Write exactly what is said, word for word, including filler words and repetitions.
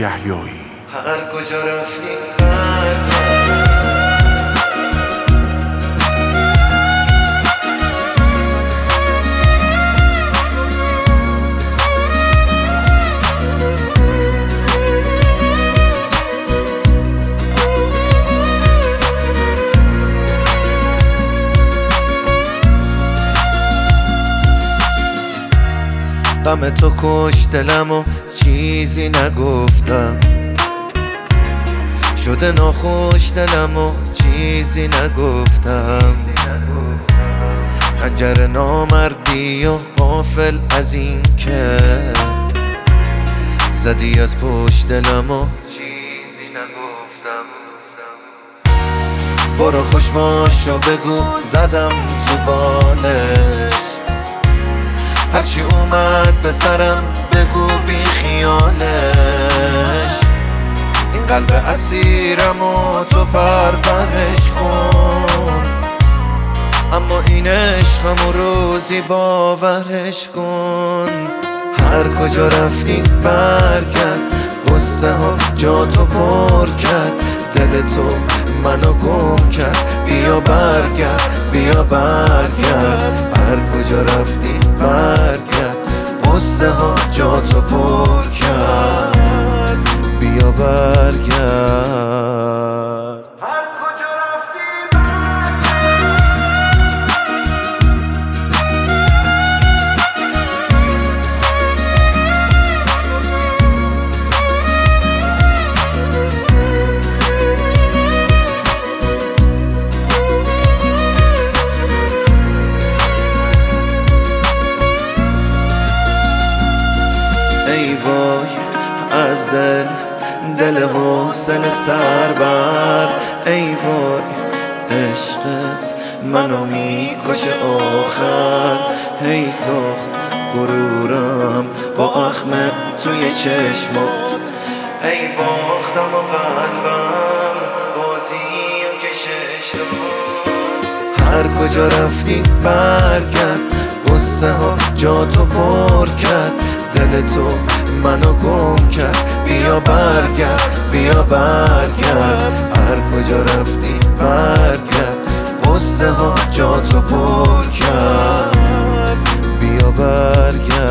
یحیایی. هر کجا رفتی برگرد. غم تو کش دلم و چیزی نگفتم، شده ناخوش دلم و چیزی نگفتم. خنجر نامردی و غافل از این که زدی از پشت دلم و چیزی نگفتم. برو خوش باش و بگو زدم تو بالش، هرچی اومد به سرم بگو بی خیالش. این قلب اسیرم و تو پرپرش کن، اما این عشقم و روزی باورش کن. هر کجا رفتی برگرد، قصه ها جا تو پر کرد، دل تو منو گم کرد. بیا برگرد بیا برگرد، هر کجا رفتی برگرد، قصه ها جا تو پر کرد. بیا برگرد. هر کجا رفتی ای وای از دل دل حسن سربر. ای وای عشقت منو میکشه آخر. ای سخت غرورم با اخم توی چشمات، ای باختم و قلبم بازی و کشش داد. هر کجا رفتی برگرد، قصه ها جا تو پر کرد، دل تو منو گم کرد. بیا برگرد بیا برگرد، هر کجا رفتی برگرد، قصه ها جا تو پر کرد. بیا برگرد.